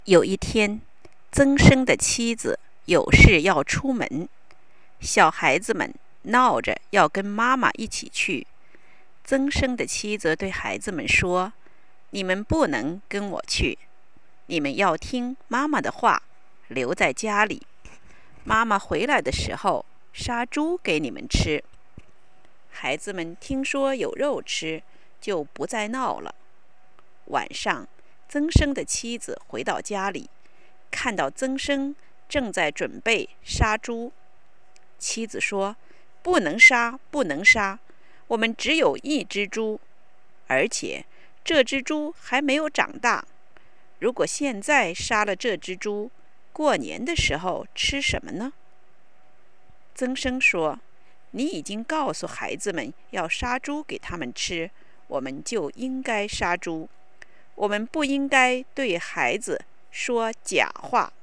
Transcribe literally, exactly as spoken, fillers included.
有一天，曾生的妻子有事要出门，小孩子们闹着要跟妈妈一起去。曾生的妻子对孩子们说：“你们不能跟我去，你们要听妈妈的话，留在家里。妈妈回来的时候，杀猪给你们吃。”孩子们听说有肉吃，就不再闹了。晚上，曾生的妻子回到家里，看到曾生正在准备杀猪。妻子说：“不能杀，不能杀，我们只有一只猪，而且这只猪还没有长大。如果现在杀了这只猪，过年的时候吃什么呢？”曾生说：“你已经告诉孩子们要杀猪给他们吃，我们就应该杀猪。我们不应该对孩子说假话。”